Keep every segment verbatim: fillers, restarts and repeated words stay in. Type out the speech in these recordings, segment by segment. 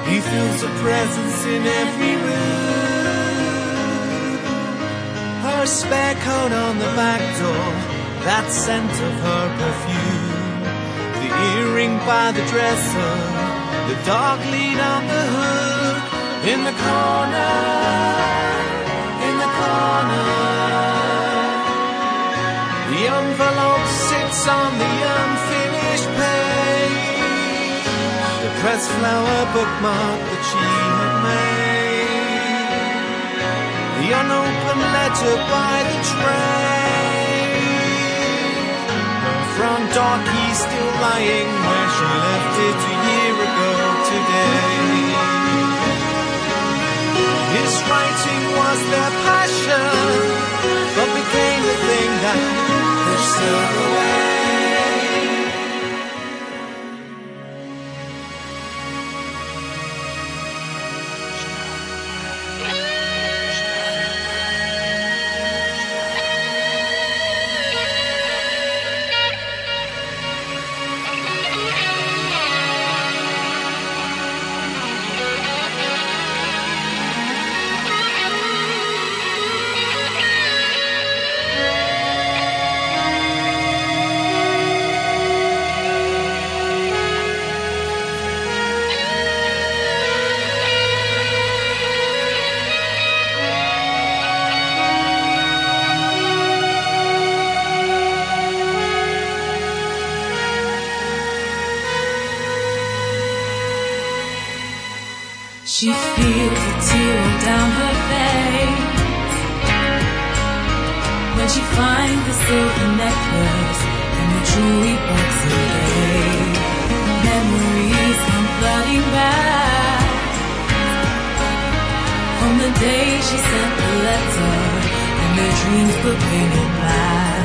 He feels a presence in every room. Her spare coat on the back door, that scent of her perfume. The earring by the dresser, the dog lead on the hook. In the corner, in the corner, the envelope sits on the unfinished page. The pressed flower bookmark that she had made. The unopened letter by the train. Her front door key still lying where she left it a year ago today. His writing was their passion, but became the thing that pushed her away. She feels a tear down her face when she finds the silver necklace and the jewelry box again. Memories come flooding back from the day she sent the letter and their dreams were painted black.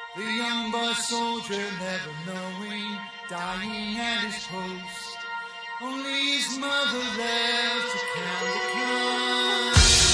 The young boy soldier never knowing, dying at his post. Only his mother left to count the cost.